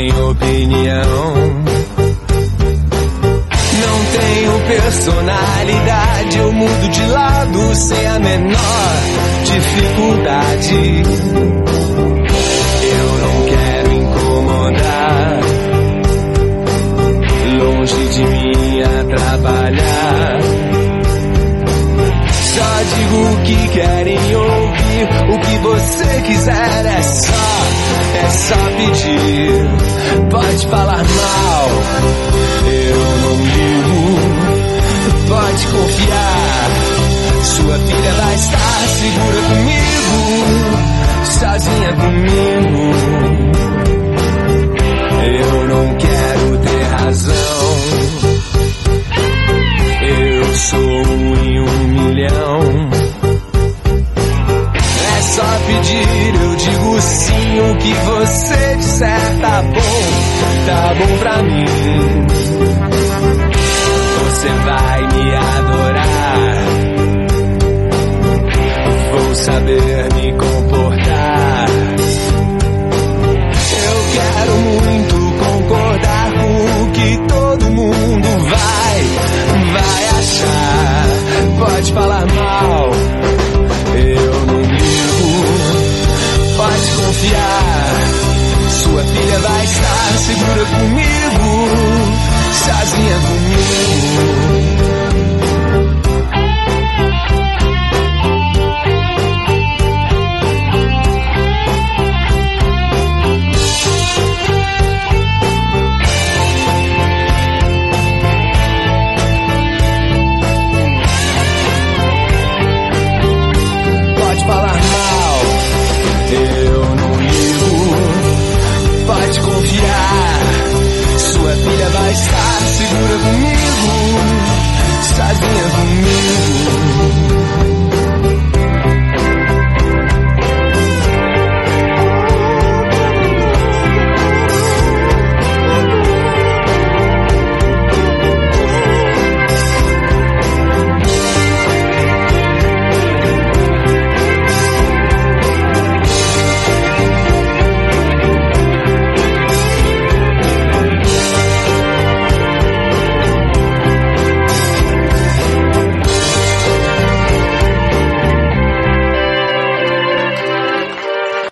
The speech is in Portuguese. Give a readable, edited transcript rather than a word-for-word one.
tem opinião. Não tenho personalidade, eu mudo de lado sem a menor dificuldade. Eu não quero incomodar, longe de mim atrapalhar. Só digo o que querem ouvir, o que você quiser é só pedir. Pode falar mal, eu não ligo, pode confiar. Sua filha vai estar segura comigo, sozinha comigo. Eu não quero ter razão, eu sou um em 1.000.000. É só pedir, eu digo sim, o que você disser tá bom pra mim. Você vai me adorar, vou saber me comportar. Eu quero muito concordar com o que todo mundo vai achar. Pode falar mal, eu não ligo, pode confiar. Sua filha vai estar segura comigo, sozinha comigo. Pode confiar, sua filha vai estar segura comigo.